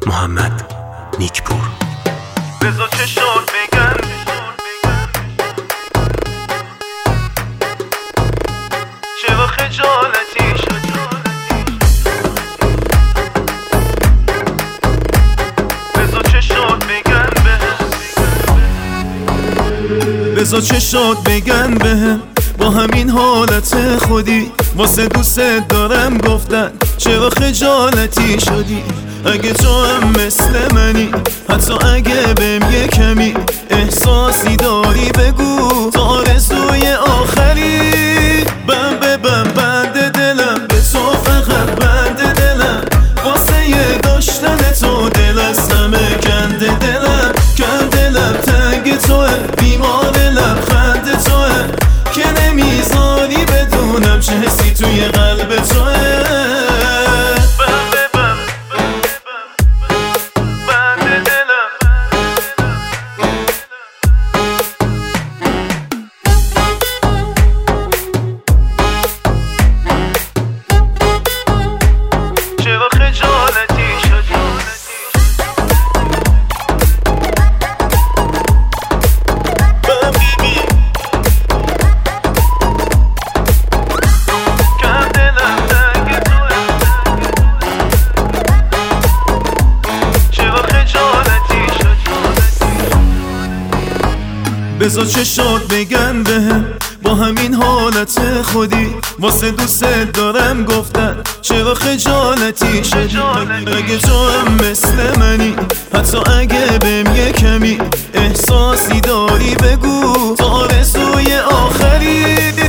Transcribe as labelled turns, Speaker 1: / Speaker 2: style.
Speaker 1: محمد نیکپور.
Speaker 2: بذار چشات بگن چرا خجالتی شدی. بذار چشات بگن بذار چشات بگن بهم با همین حالت خودی واسه دوست دارم گفتن چرا خجالتی شدی. اگه تو هم مثل منی حتی اگه بهم یه کمی احساسی داری بگو تا آرزوی آخری بم به بم بند دلم به تو فقط بند دلم واسه یه داشتن تو دل از همه کنده دلم تنگ توه بیمار لبخند توه که نمیذاری بدونم چه حسی توی قلب توه. بذار چشات بگن بهم با همین حالت خودی واسه دوست دارم گفتن چرا خجالتی شدی. اگه تو هم مثل منی حتی اگه بهم یه کمی احساسی داری بگو تا آرزوی آخری